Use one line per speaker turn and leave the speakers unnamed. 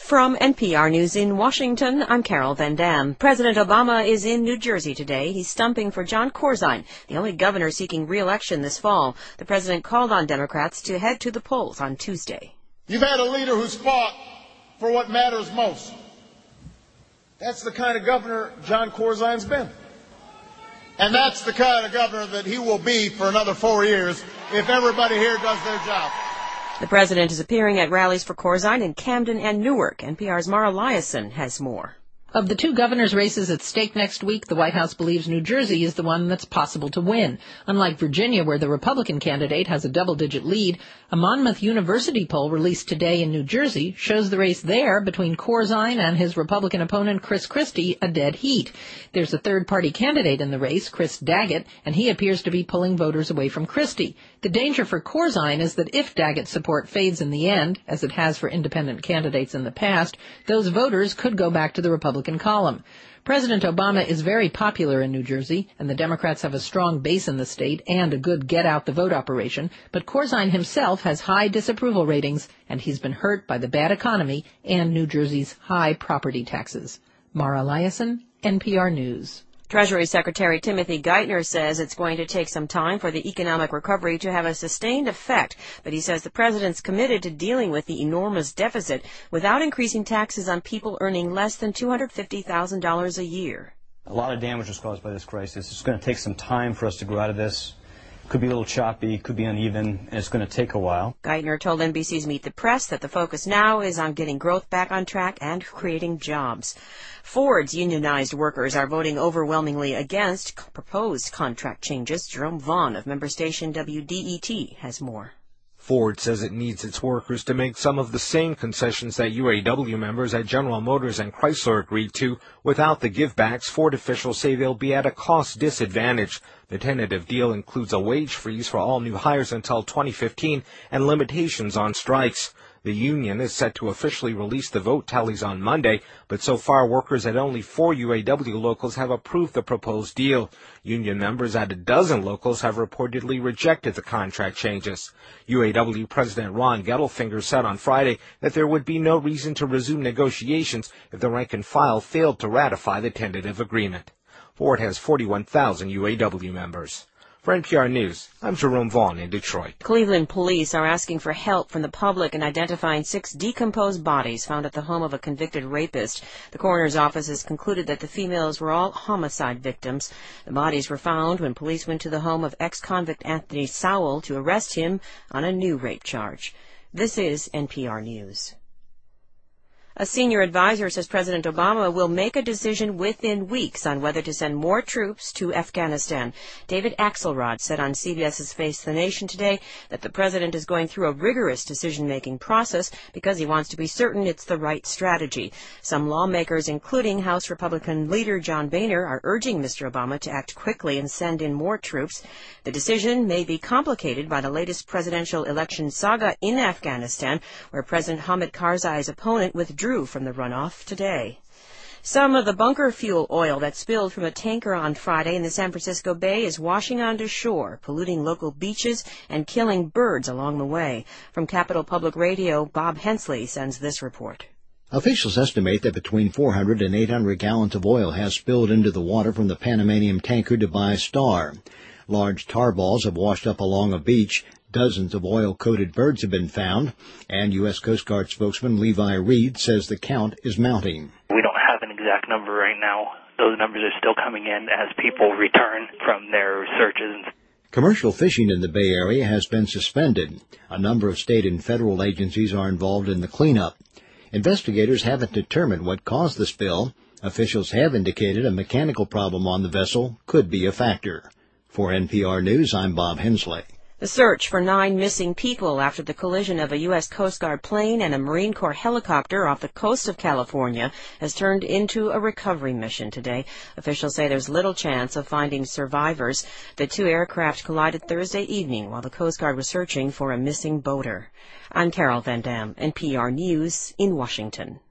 From NPR News in Washington, I'm Carol Van Dam. President Obama is in New Jersey today. He's stumping for Jon Corzine, the only governor seeking re-election this fall. The president called on Democrats to head to the polls on Tuesday.
You've had a leader who's fought for what matters most. That's the kind of governor Jon Corzine's been. And that's the kind of governor that he will be for another 4 years if everybody here does their job.
The president is appearing at rallies for Corzine in Camden and Newark. NPR's Mara Liasson has more.
Of the two governors' races at stake next week, the White House believes New Jersey is the one that's possible to win. Unlike Virginia, where the Republican candidate has a double-digit lead, a Monmouth University poll released today in New Jersey shows the race there between Corzine and his Republican opponent Chris Christie a dead heat. There's a third-party candidate in the race, Chris Daggett, and he appears to be pulling voters away from Christie. The danger for Corzine is that if Daggett's support fades in the end, as it has for independent candidates in the past, those voters could go back to the Republican column. President Obama is very popular in New Jersey, and the Democrats have a strong base in the state and a good get-out-the-vote operation, but Corzine himself has high disapproval ratings, and he's been hurt by the bad economy and New Jersey's high property taxes. Mara Liasson, NPR News.
Treasury Secretary Timothy Geithner says it's going to take some time for the economic recovery to have a sustained effect, but he says the president's committed to dealing with the enormous deficit without increasing taxes on people earning less than $250,000 a year.
A lot of damage was caused by this crisis. It's going to take some time for us to grow out of this. Could be a little choppy, could be uneven, and it's going to take a while.
Geithner told NBC's Meet the Press that the focus now is on getting growth back on track and creating jobs. Ford's unionized workers are voting overwhelmingly against proposed contract changes. Jerome Vaughn of member station WDET has more.
Ford says it needs its workers to make some of the same concessions that UAW members at General Motors and Chrysler agreed to. Without the givebacks, Ford officials say they'll be at a cost disadvantage. The tentative deal includes a wage freeze for all new hires until 2015 and limitations on strikes. The union is set to officially release the vote tallies on Monday, but so far workers at only 4 UAW locals have approved the proposed deal. Union members at a dozen locals have reportedly rejected the contract changes. UAW President Ron Gettelfinger said on Friday that there would be no reason to resume negotiations if the rank and file failed to ratify the tentative agreement. Ford has 41,000 UAW members. For NPR News, I'm Jerome Vaughn in Detroit.
Cleveland police are asking for help from the public in identifying 6 decomposed bodies found at the home of a convicted rapist. The coroner's office has concluded that the females were all homicide victims. The bodies were found when police went to the home of ex-convict Anthony Sowell to arrest him on a new rape charge. This is NPR News. A senior advisor says President Obama will make a decision within weeks on whether to send more troops to Afghanistan. David Axelrod said on CBS's Face the Nation today that the president is going through a rigorous decision-making process because he wants to be certain it's the right strategy. Some lawmakers, including House Republican leader John Boehner, are urging Mr. Obama to act quickly and send in more troops. The decision may be complicated by the latest presidential election saga in Afghanistan, where President Hamid Karzai's opponent withdrew from the runoff today. Some of the bunker fuel oil that spilled from a tanker on Friday in the San Francisco Bay is washing onto shore, polluting local beaches and killing birds along the way. From Capitol Public Radio, Bob Hensley sends this report.
Officials estimate that between 400 and 800 gallons of oil has spilled into the water from the Panamanian tanker Dubai Star. Large tar balls have washed up along a beach. Dozens of oil-coated birds have been found, and U.S. Coast Guard spokesman Levi Reed says the count is mounting.
We don't have an exact number right now. Those numbers are still coming in as people return from their searches.
Commercial fishing in the Bay Area has been suspended. A number of state and federal agencies are involved in the cleanup. Investigators haven't determined what caused the spill. Officials have indicated a mechanical problem on the vessel could be a factor. For NPR News, I'm Bob Hensley.
The search for 9 missing people after the collision of a U.S. Coast Guard plane and a Marine Corps helicopter off the coast of California has turned into a recovery mission today. Officials say there's little chance of finding survivors. The 2 aircraft collided Thursday evening while the Coast Guard was searching for a missing boater. I'm Carol Van Dam, NPR News in Washington.